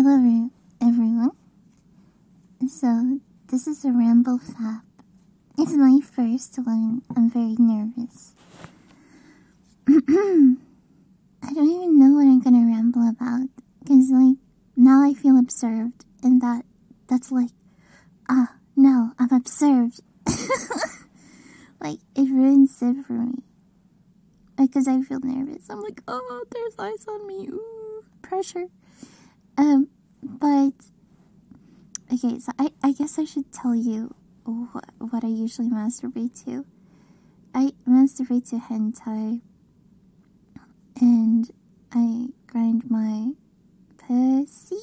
Hello, everyone. So, this is a Ramble Fap. It's my first one. I'm very nervous. I don't even know what I'm gonna ramble about. Because, now I feel observed. And that's no, I'm observed. It ruins it for me. Because I feel nervous. I'm like, oh, there's eyes on me. Ooh, pressure. But, okay, so I guess I should tell you what I usually masturbate to. I masturbate to hentai, and I grind my pussy.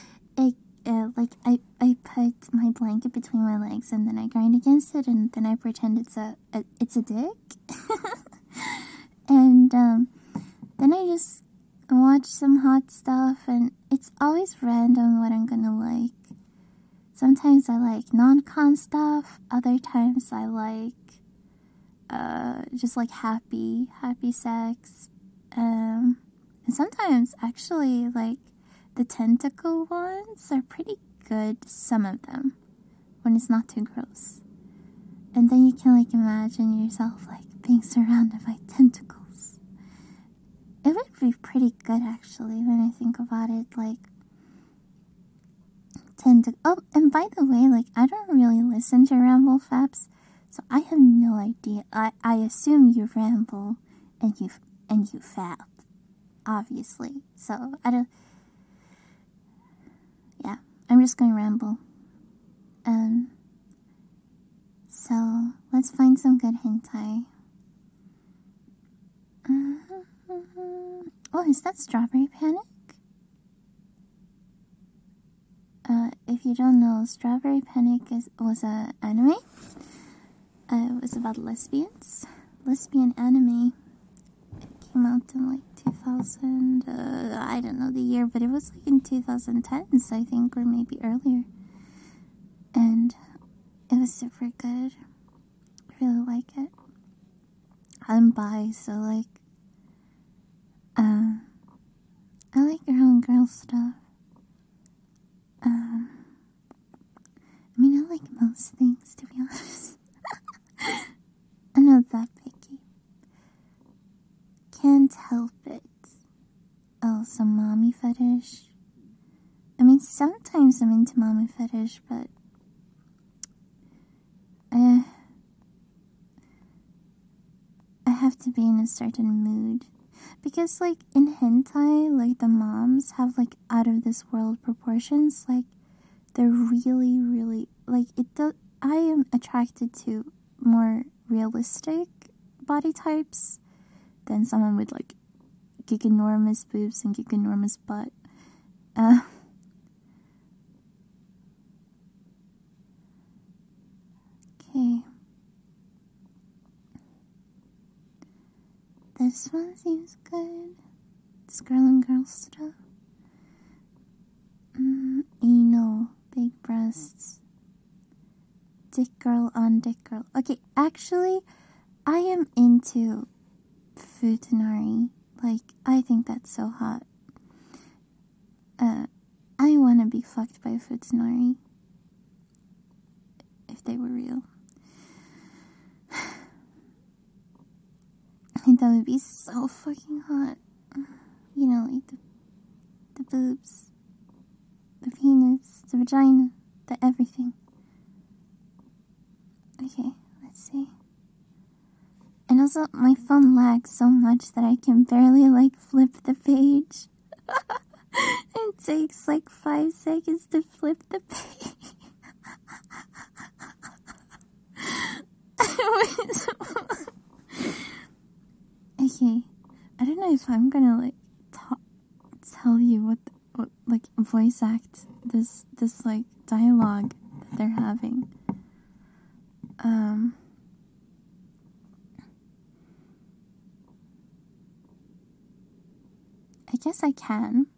I put my blanket between my legs, and then I grind against it, and then I pretend it's a dick. And, then I just watch some hot stuff, and it's always random what I'm gonna like. Sometimes I like non-con stuff, other times I like, just like happy sex, and sometimes, actually, the tentacle ones are pretty good, some of them, when it's not too gross. And then you can, imagine yourself, being surrounded by tentacles. It would be pretty good, actually, when I think about it, Oh, and by the way, I don't really listen to Ramble Faps, so I have no idea. I assume you ramble, and you fap, obviously. So, yeah, I'm just gonna ramble. So, let's find some good hentai. Oh, is that Strawberry Panic? If you don't know, Strawberry Panic was an anime. It was about lesbians. Lesbian anime. It came out in 2000, I don't know the year, but it was in 2010s, I think, or maybe earlier. And it was super good. I really like it. I'm bi, so I like girl stuff. I like most things, to be honest. I'm not that picky. Can't help it. Oh, some mommy fetish. Sometimes I'm into mommy fetish, but I have to be in a certain mood. Because, in hentai, the moms have, out of this world proportions. They're really, really, I am attracted to more realistic body types than someone with, giganormous boobs and giganormous butt. Okay. This one seems good. It's girl and girl stuff. Anal, big breasts. Dick girl on dick girl. Okay, actually, I am into futanari. I think that's so hot. I want to be fucked by a futanari. If they were real. I think that would be so fucking hot. The boobs, the penis, the vagina, the everything. Okay, let's see. And also, my phone lags so much that I can barely, flip the page. It takes, 5 seconds to flip the page. Okay, I don't know if I'm gonna, tell you what voice act this dialogue that they're having. I guess I can.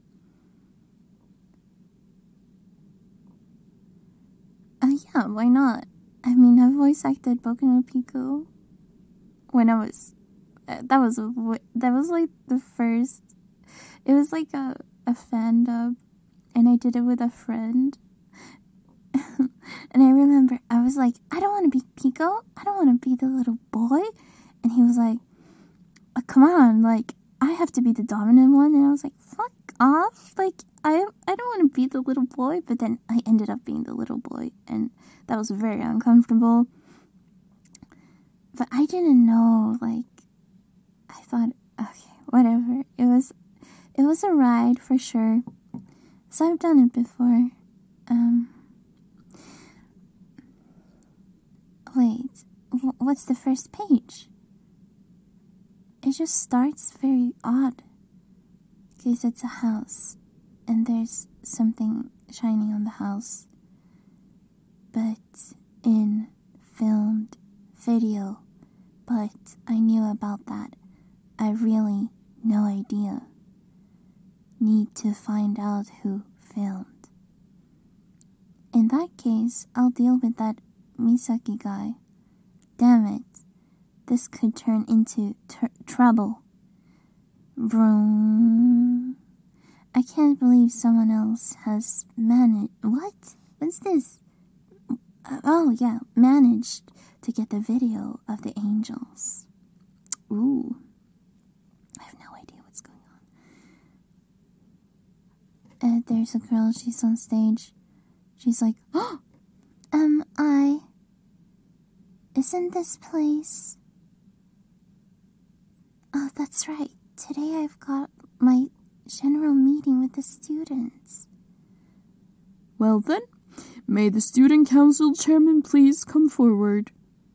Yeah, why not? I voice acted Boku no Pico when I was. That was the first. It was a fan dub, and I did it with a friend. And I remember I was like, I don't want to be Pico. I don't want to be the little boy. And he was like, oh, come on, like, I have to be the dominant one. And I was like, fuck off. Like, I don't want to be the little boy. But then I ended up being the little boy. And that was very uncomfortable. But I didn't know, like, I thought, okay, whatever. It was a ride for sure. So I've done it before. Wait, what's the first page? It just starts very odd. Because it's a house, and there's something shining on the house. But in filmed video. But I knew about that. I really no idea. Need to find out who filmed. In that case, I'll deal with that Misaki guy. Damn it. This could turn into trouble. Vroom. I can't believe someone else has managed... What? What's this? Oh, yeah. Managed to get the video of the angels. Ooh. I have no idea what's going on. There's a girl, she's on stage. She's like, oh! Isn't this place... Oh, that's right. Today I've got my general meeting with the students. Well then, may the student council chairman please come forward.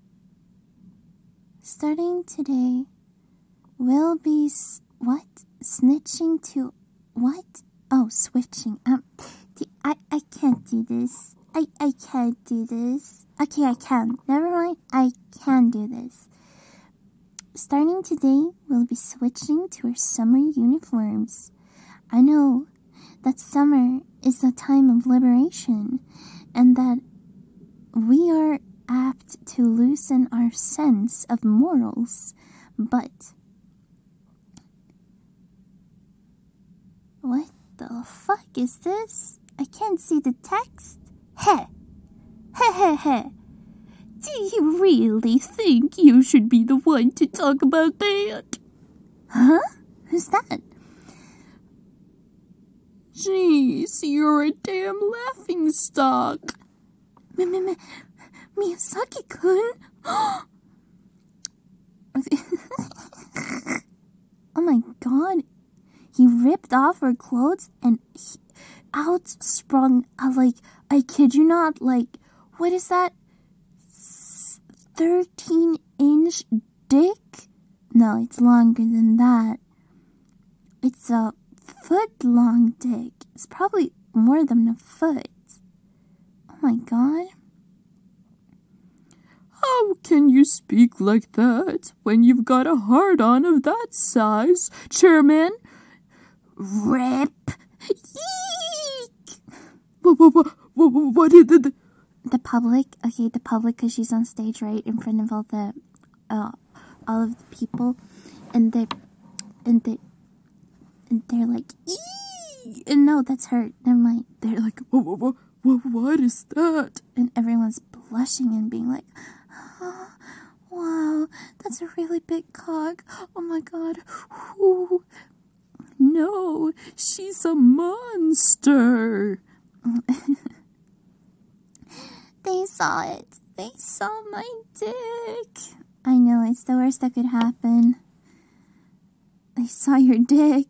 Starting today, we'll be... What? Snitching to... What? Oh, switching. I can't do this. I can't do this. Okay, I can. Never mind. I can do this. Starting today, we'll be switching to our summer uniforms. I know that summer is a time of liberation, and that we are apt to loosen our sense of morals, but... What the fuck is this? I can't see the text. Heh! Heh heh heh! Do you really think you should be the one to talk about that? Huh? Who's that? Jeez, you're a damn laughingstock. Miyazaki-kun? Oh my god. He ripped off her clothes and out sprung, I kid you not, what is that? 13-inch dick? No, it's longer than that. It's a foot-long dick. It's probably more than a foot. Oh my god. How can you speak like that when you've got a hard-on of that size, Chairman? Rip! Eek! What did the public? Okay, the public, because she's on stage, right, in front of all of the people, and they're like, eee! And no, that's her. Never mind. They're like, what is that? And everyone's blushing and being like, oh, wow, that's a really big cock. Oh my god. Ooh. No, she's a monster. They saw it. They saw my dick. I know, it's the worst that could happen. They saw your dick.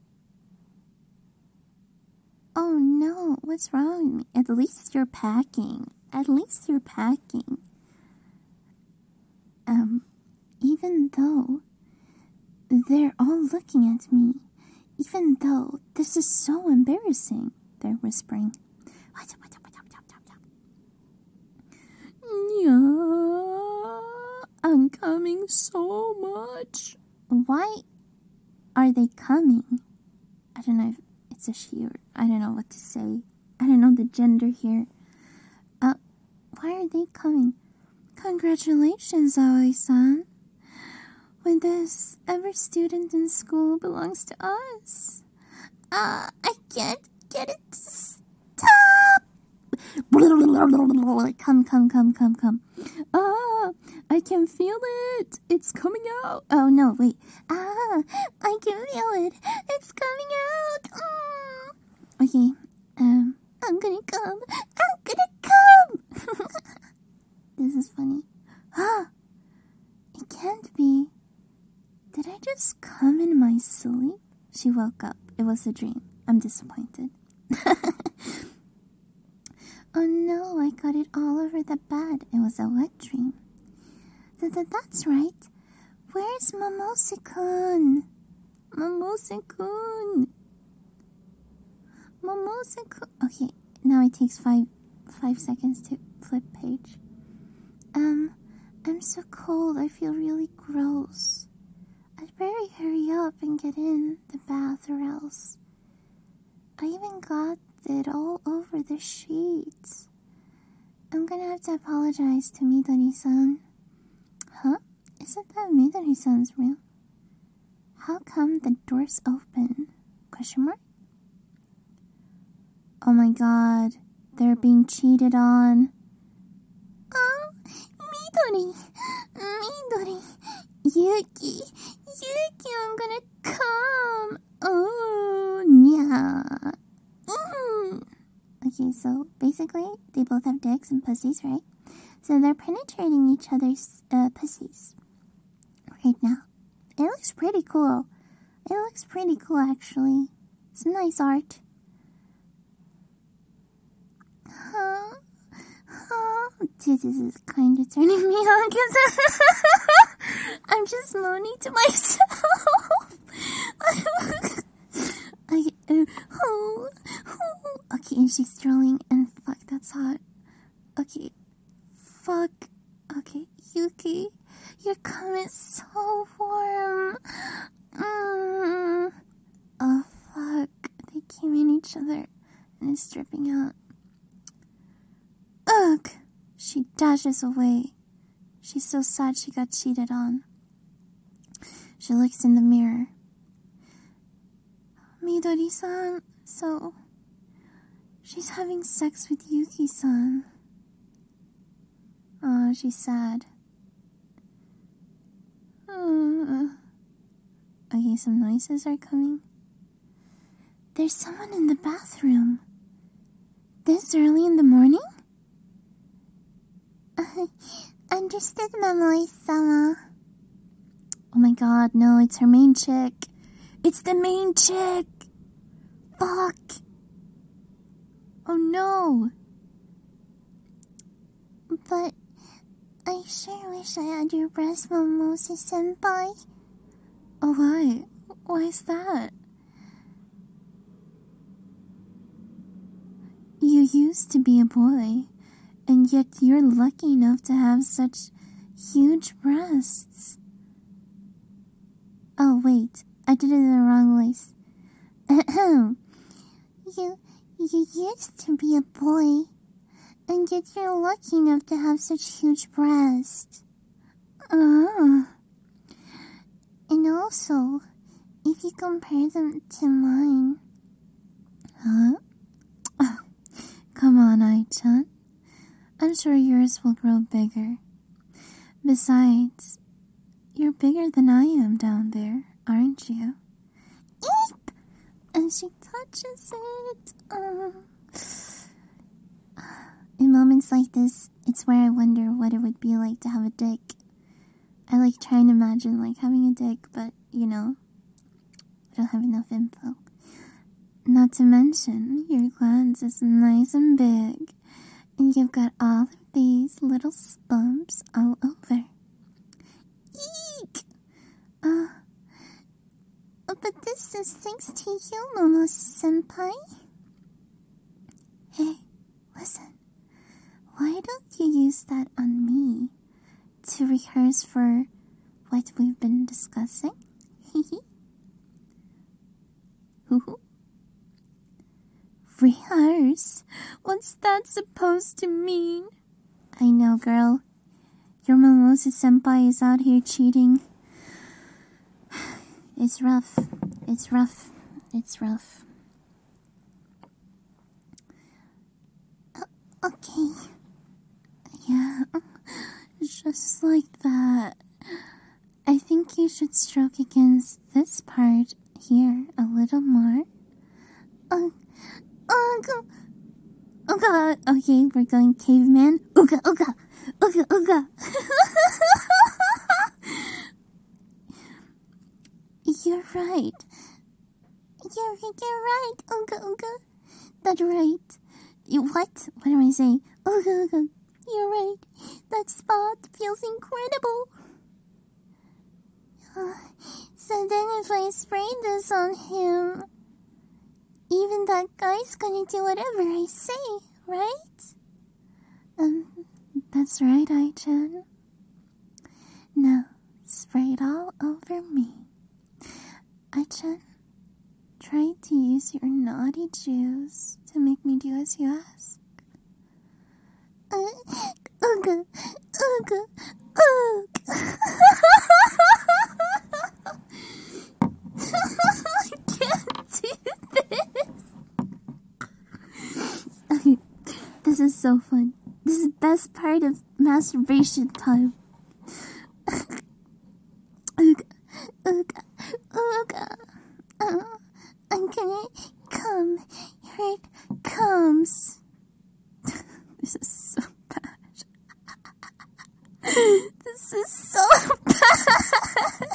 Oh no, what's wrong with me? At least you're packing. At least you're packing. Even though they're all looking at me, even though this is so embarrassing, they're whispering. Yeah, I'm coming so much. Why are they coming? I don't know if it's a she or I don't know what to say. I don't know the gender here. Why are they coming? Congratulations, Aoi-san. With this, every student in school belongs to us. I can't get it to stop. Come. Ah, I can feel it. It's coming out. Oh, no, wait. Ah, I can feel it. It's coming out. Okay, I'm gonna come. This is funny. It can't be. Did I just come in my sleep? She woke up. It was a dream. I'm disappointed. Oh no, I got it all over the bed. It was a wet dream. That's right. Where's Momose-kun? Momose-kun. Okay, now it takes five seconds to flip page. I'm so cold. I feel really gross. I'd better hurry up and get in the bath or else. I even got it all over the sheets. I'm gonna have to apologize to Midori-san. Huh? Isn't that Midori-san's room? How come the door's open? Question mark? Oh my god, they're being cheated on. Oh, Midori, Yuki, I'm gonna come. Oh, yeah. Okay, so basically, they both have dicks and pussies, right? So they're penetrating each other's pussies right now. It looks pretty cool. Actually. It's nice art. This is kind of turning me on because I'm just moaning to myself. Okay, and she's drooling, and fuck, that's hot. Okay, fuck. Okay, Yuki, your cum is so warm. Oh, fuck. They came in each other, and it's dripping out. Ugh! She dashes away. She's so sad she got cheated on. She looks in the mirror. Midori-san, so she's having sex with Yuki-san. Oh, she's sad. Okay, some noises are coming. There's someone in the bathroom. This early in the morning? Understood, Momoi-sama. Oh my god, no, it's her main chick. It's the main chick! Fuck! Oh no! But I sure wish I had your breast, Momose-senpai. Oh, why? Why is that? You used to be a boy, and yet you're lucky enough to have such huge breasts. Oh, wait. I did it in the wrong voice. You used to be a boy, and yet you're lucky enough to have such huge breasts. And also, if you compare them to mine... Huh? Oh, come on, Ai-chan. I'm sure yours will grow bigger. Besides, you're bigger than I am down there, aren't you? Eep! And she touches it. In moments like this, it's where I wonder what it would be like to have a dick. I like trying to imagine like having a dick, but you know, I don't have enough info. Not to mention, your glands is nice and big, and you've got all of these little bumps all over. Eek! But this is thanks to you, Momose-senpai. Hey, listen. Why don't you use that on me to rehearse for what we've been discussing? Rehearse? What's that supposed to mean? I know, girl. Your Momose-senpai is out here cheating. It's rough. Okay. Yeah, just like that. I think you should stroke against this part here a little more. Ooga. Okay, we're going caveman. Ooga. You're right. You're right. Ooga. That's right. What? What am I saying? Ooga. You're right. That spot feels incredible. So then if I spray this on him, even that guy's gonna do whatever I say, right? That's right, Ai-chan. Now, spray it all over me. Ai-chan, try to use your naughty juice to make me do as you ask. Ooga. I can't do this. Okay, this is so fun. This is the best part of masturbation time. Ooga. I'm gonna come. Here it comes. This is so bad. This is so bad.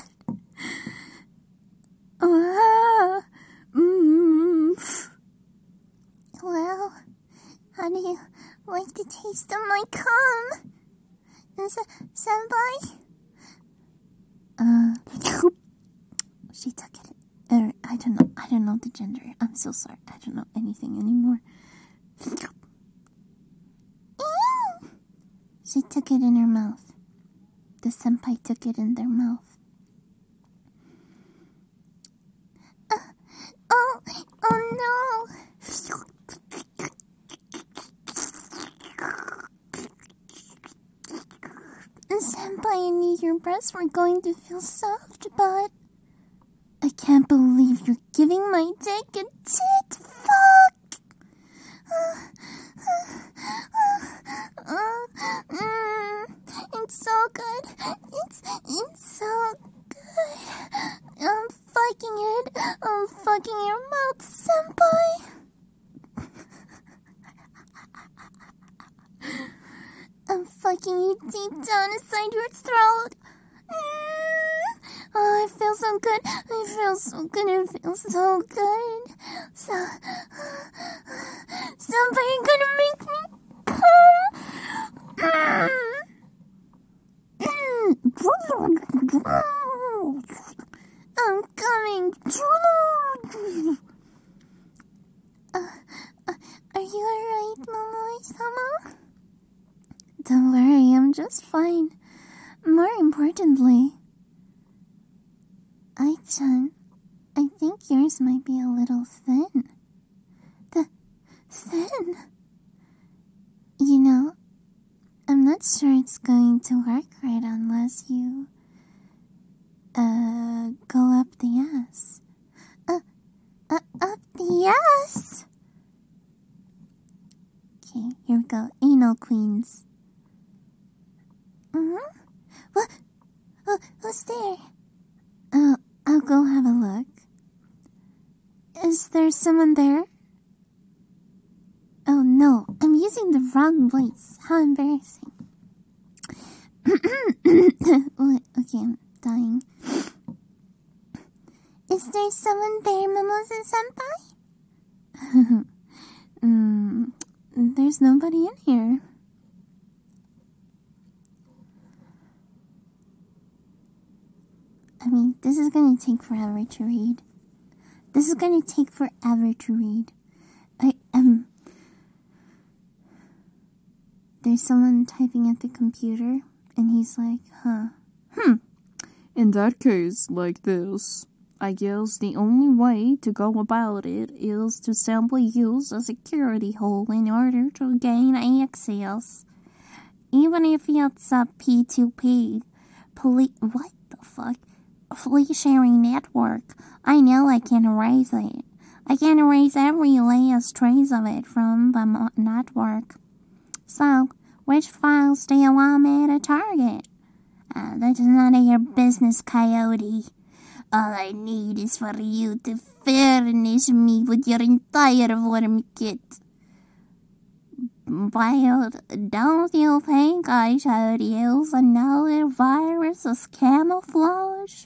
Well, how do you like the taste of my cum? Senpai? She took it. I don't know the gender. I'm so sorry. I don't know anything anymore. She took it in her mouth. The senpai took it in their mouth. Oh no! Senpai and me, your breasts were going to feel soft, but I can't believe you're giving my dick a tit fuck! It's so good. It's so good. I'm fucking it. I'm fucking your mouth, senpai. I'm fucking you deep down inside your throat. Oh, it feels so good. It feels so good. Somebody gonna make me come. I'm coming. Are you alright, Momoi-sama? Don't worry, I'm just fine. More importantly, Ai-chan, I think yours might be a little thin. Thin? You know, I'm not sure it's going to work right unless you, go up the ass. Up the ass? Okay, here we go. Anal queens. What? Who's there? I'll go have a look. Is there someone there? Oh no, I'm using the wrong voice. How embarrassing. Okay, I'm dying. Is there someone there, Momose-senpai? There's nobody in here. I mean, this is gonna take forever to read. There's someone typing at the computer, and he's like, In that case, like this, I guess the only way to go about it is to simply use a security hole in order to gain access. Even if it's a P2P, what the fuck? Police sharing network. I know I can erase it. I can erase every last trace of it from the network. So, which files do you want me to target? That's none of your business, Coyote. All I need is for you to furnish me with your entire worm kit. But don't you think I should use another virus as camouflage?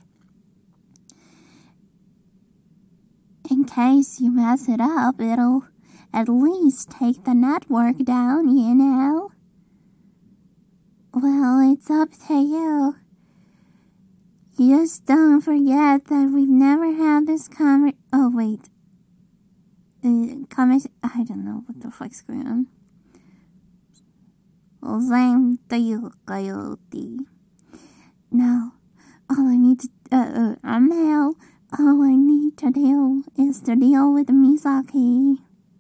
In case you mess it up, it'll at least take the network down, you know? Well, it's up to you. Just don't forget that we've never had this Oh, wait. I don't know what the fuck's going on. Well, same to you, Coyote. Now, all I need to... Amel, all I need to do is to deal with Misaki.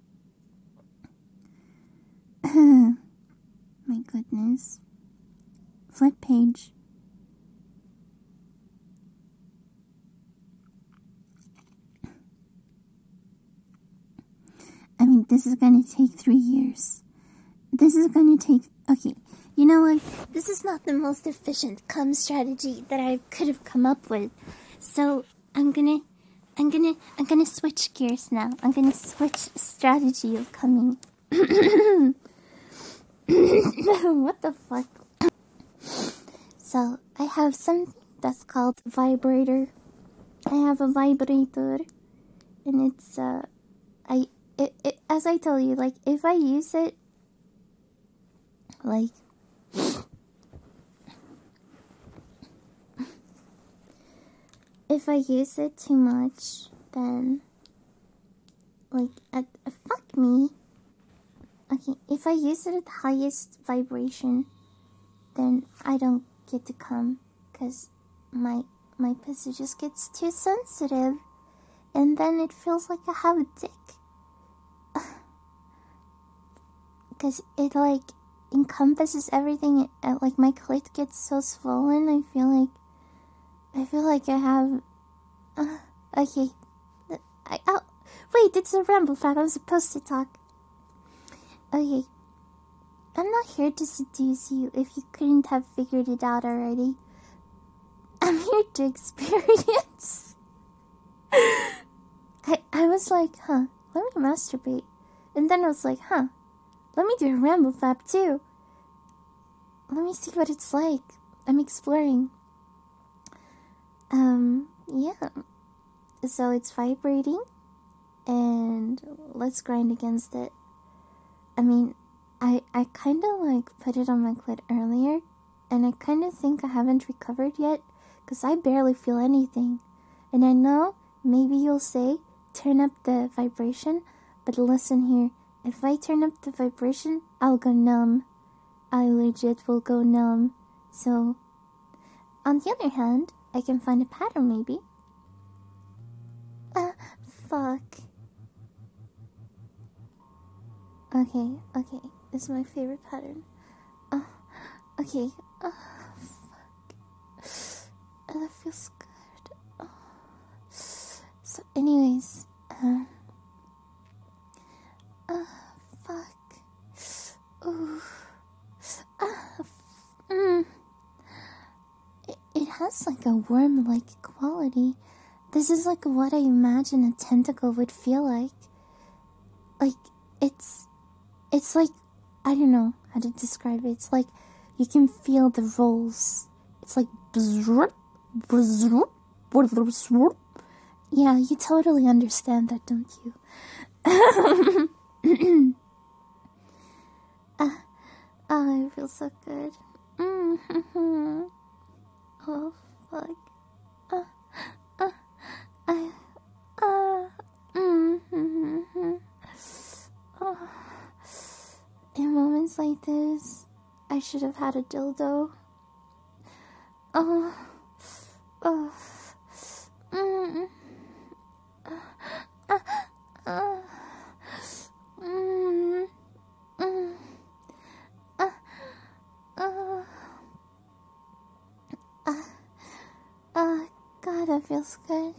My goodness. Flip page. I mean, this is gonna take 3 years. This is gonna take... Okay, you know what? This is not the most efficient comm strategy that I could have come up with. So, I'm gonna switch gears now. I'm gonna switch strategy of coming. What the fuck? So, I have something that's called vibrator. I have a vibrator, and it's, as I tell you, like, if I use it, like, if I use it too much, then, like, fuck me. Okay, if I use it at the highest vibration, then I don't get to come, because my pussy just gets too sensitive, and then it feels like I have a dick. Because it, like, encompasses everything. Like, my clit gets so swollen, I feel like I have... okay. Wait, it's a ramble fat. I'm supposed to talk. Okay. I'm not here to seduce you if you couldn't have figured it out already. I'm here to experience. I was like, let me masturbate. And then I was like, let me do a ramble fap too. Let me see what it's like. I'm exploring. Yeah. So it's vibrating, and let's grind against it. I mean, I kind of like put it on my clit earlier, and I kind of think I haven't recovered yet, because I barely feel anything. And I know, maybe you'll say, turn up the vibration, but listen here, if I turn up the vibration, I'll go numb. I legit will go numb. So, on the other hand, I can find a pattern maybe. Fuck. Okay, this is my favorite pattern. Okay, fuck. That feels good. So anyways, fuck. Ooh. It has like a worm-like quality. This is like what I imagine a tentacle would feel like. Like, it's like, I don't know how to describe it. It's like you can feel the rolls. It's like yeah, you totally understand that, don't you? Oh, it feels so good. Oh, fuck. In moments like this, I should have had a dildo. God, that feels good.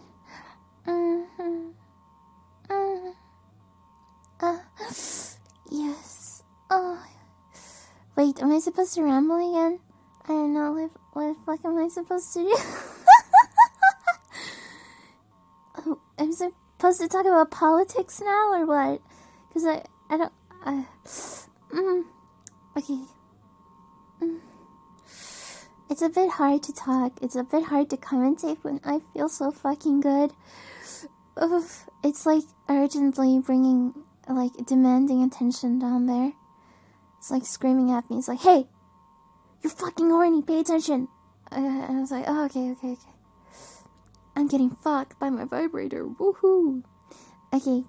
Yes. Oh, Wait, am I supposed to ramble again? I don't know, what the fuck am I supposed to do? Oh, I'm supposed to talk about politics now, or what? Because I don't, okay. It's a bit hard to talk, it's a bit hard to commentate when I feel so fucking good. Oof, it's like urgently demanding attention down there. It's like screaming at me. It's like, hey, you're fucking horny, pay attention. And I was like, oh, okay. I'm getting fucked by my vibrator. Woohoo. Okay.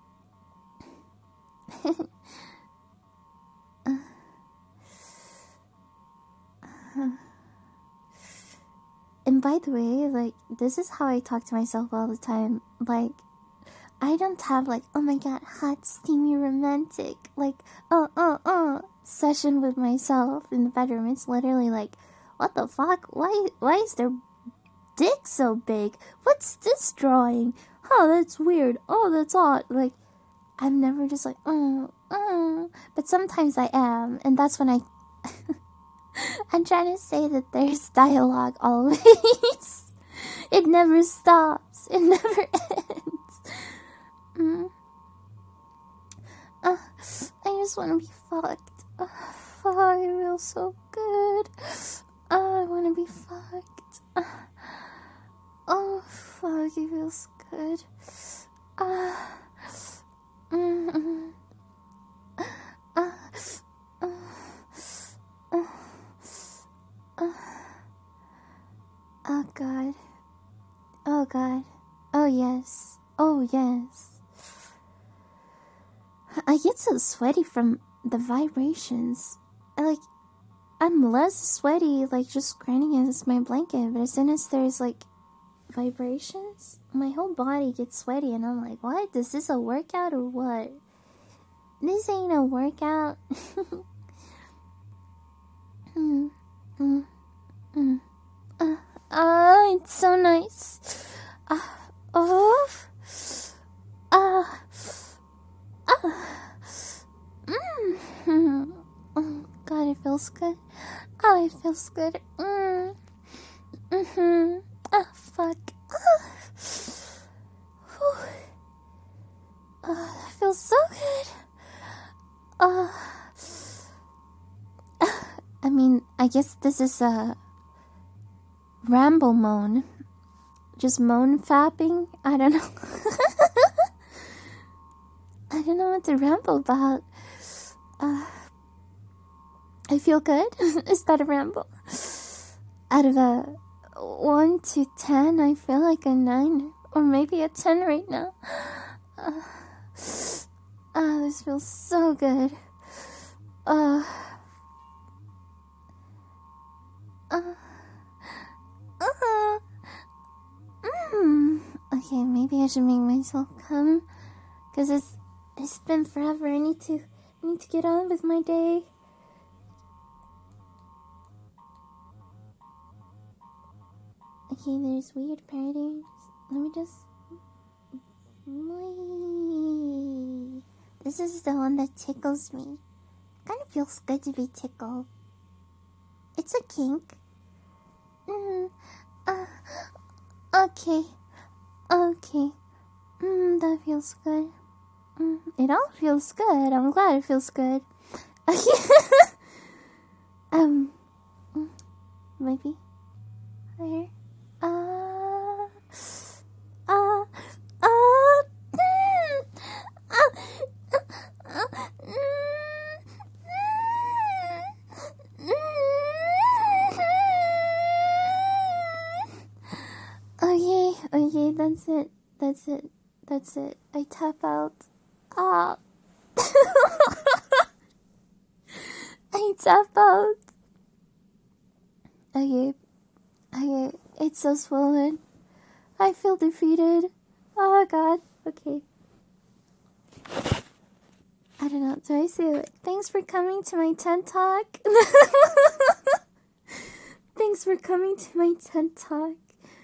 And by the way, like, this is how I talk to myself all the time. Like, I don't have, like, oh my god, hot, steamy, romantic, like, session with myself in the bedroom. It's literally like, what the fuck? Why is their dick so big? What's this drawing? Oh, that's weird. Oh, that's odd. Like, I'm never just like, but sometimes I am, and that's when I'm trying to say that there's dialogue always. It never stops. It never ends. I just want to be fucked. Fuck, it feels so good. I want to be fucked. Oh, fuck, it feels good. Oh god. Oh god. Oh yes. Oh yes. I get so sweaty from the vibrations. I'm less sweaty, like, just grinding against my blanket, but as soon as there's, like, vibrations, my whole body gets sweaty, and I'm like, what? Is this a workout or what? This ain't a workout. It's so nice. Oh, God, it feels good. Oh, it feels good. Fuck. That feels so good. I mean, I guess this is a ramble moan. Just moan fapping? I don't know. I don't know what to ramble about. I feel good. Is that a ramble? Out of a 1 to 10, I feel like a 9. Or maybe a 10 right now. This feels so good. Okay, maybe I should make myself come, cause it's been forever. I need to get on with my day. Okay, there's weird patterns. Let me just. This is the one that tickles me. Kind of feels good to be tickled. It's a kink. Okay. That feels good. It all feels good. I'm glad it feels good. Maybe there. Okay, that's it. I tap out. I tap out. Okay, it's so swollen. I feel defeated. Oh god, okay. I don't know, do I say it? Thanks for coming to my TED Talk. Thanks for coming to my TED Talk.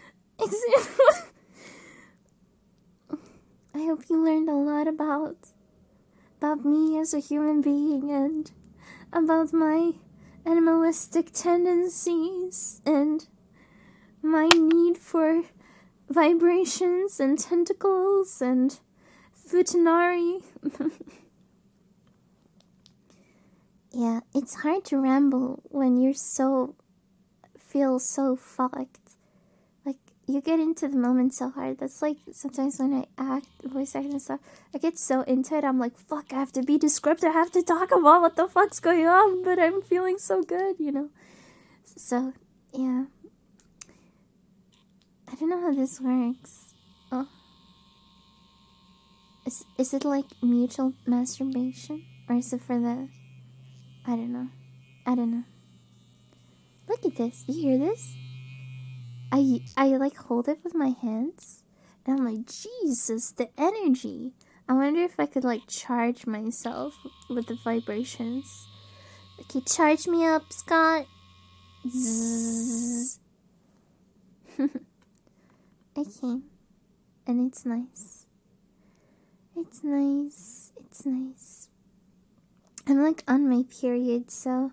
I hope you learned a lot about me as a human being, and about my animalistic tendencies and my need for vibrations and tentacles and futanari. Yeah, it's hard to ramble when you're feel so fucked. Like, you get into the moment so hard. That's like, sometimes when I voice act and stuff, I get so into it, I'm like, fuck, I have to be descriptive, I have to talk about what the fuck's going on, but I'm feeling so good, you know? So, yeah. I don't know how this works. Oh. Is it like mutual masturbation? Or is it for the... I don't know. Look at this. You hear this? I like hold it with my hands. And I'm like, Jesus, the energy. I wonder if I could like charge myself with the vibrations. Okay, charge me up, Scott. Zzz. Okay. And it's nice. It's nice. I'm like on my period, so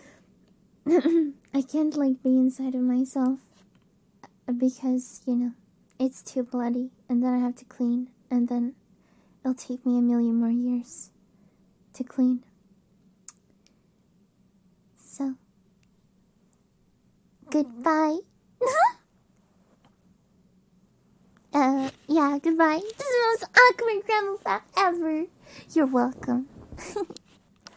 I can't like be inside of myself because, you know, it's too bloody and then I have to clean and then it'll take me a million more years to clean. So, goodbye. Yeah, goodbye. This is the most awkward grandma fact ever. You're welcome.